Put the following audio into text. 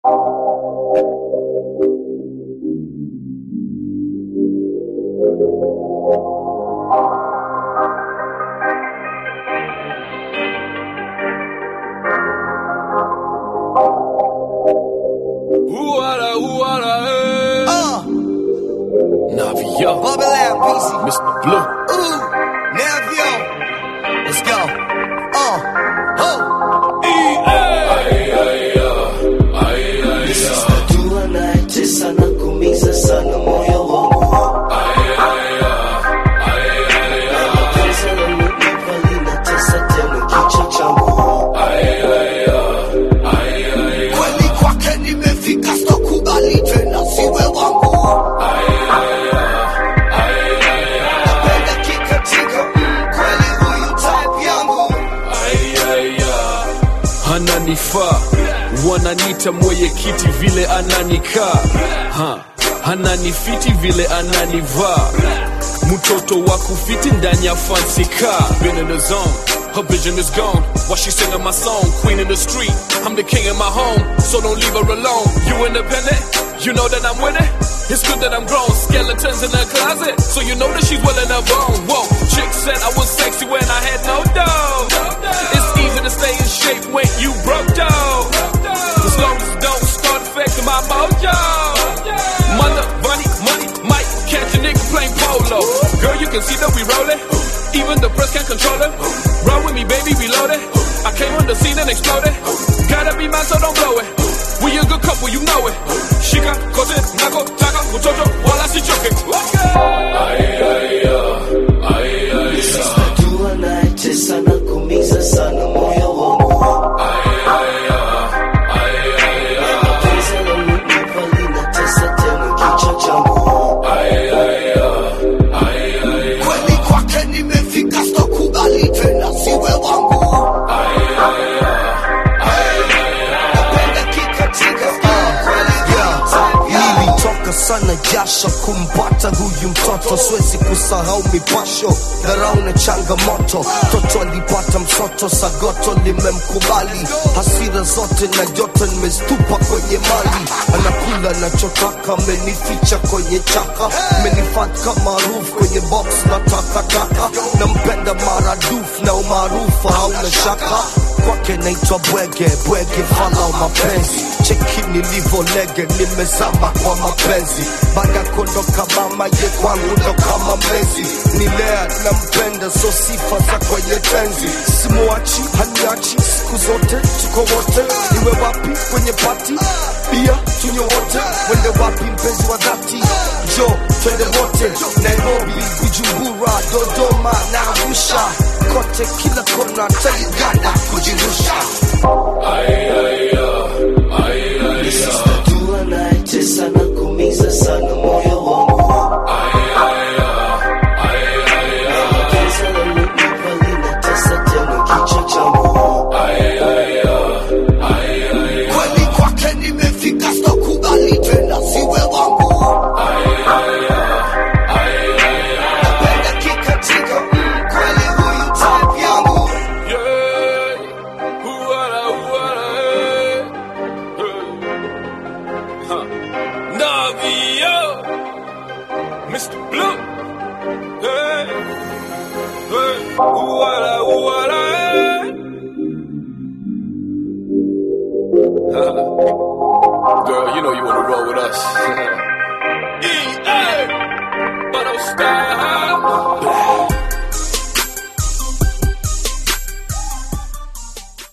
Navio, Mr. Blue, Navio, let's go. This is the dua anayetesa na kuumiza sana moyo wangu. Mapenzi yananipa linatesa tena kichwa changu. Kweli kwake nimefika, sitokubali tena siwe wangu. ananifaa, wananita mwenyekiti vile ananikaa, ananifiti vile ananivaa, mtoto wa kufiti ndani ya fancy car. Been in the zone, her vision is gone while she singing my song. Queen in the street, I'm the king in my home, so don't leave her alone. You independent, you know that I'm with it. It's good that I'm grown, skeletons in the closet, so you know that she's willing to bone. Whoa, chick said I was sexy when I had no dough. It's easy to stay in shape when you broke dough, as long as it don't start affecting my mojo. Mother, money, might catch a nigga playing polo. Girl, you can see that we rollin', even the press can't control it. Roll with me, baby, reload it. I came on the scene and exploded. Gotta be mine, so don't blow it. We a good couple, you know it. Shika, kote, nako, taka, mutoto, wala si choke. This is the dua anayetesa na kuumiza sana moyo wangu. Mapenzi yananipa linatesa tena kichwa changu. Kweli kwake nimefika, sitokubali tena siwe wangu. Sana jasho kumpata huyu mtoto, siwezi kusahau mipasho, dharau na changamoto. Toto alipata msoto, sagoto limemkubali, hasira zote na joto nimestupa kwenye mali. Anakula nachotaka, amenificha kwenye chaka, amenifata maarufu kwenye box na takataka. Nampenda maradufu na umaarufu hauna shaka, kwake naitwa bwege, bwege fala mapenzi. Cheki nilivo lege, nimezama kwa mapenzi. Baada kondoka mama ye kwangu ndo kama mlezi. Nilea nampenda, so sifa za kwenye tenzi. Simuachi, haniachi, siku zote tuko wote. Iwe wapi kwenye party, bia tunywe wote. Wende wapi mpenzi wa dhati, jo twende wote. Nairobi, Bujumbura, Dodoma na Arusha, kote kila kona Uganda kujirusha. This is the dua anayetesa na kuumiza sana moyo wangu. Mapenzi yananipa linatesa tena kichwa changu. Kweli kwake nimefika, sitokubali tena siwe wangu. Napenda kikatika, kweli huyu type yangu. Navio, Mr. Blue, hey, hey, ooh-wada, girl, you know you wanna roll with us. E-A, but I'm style.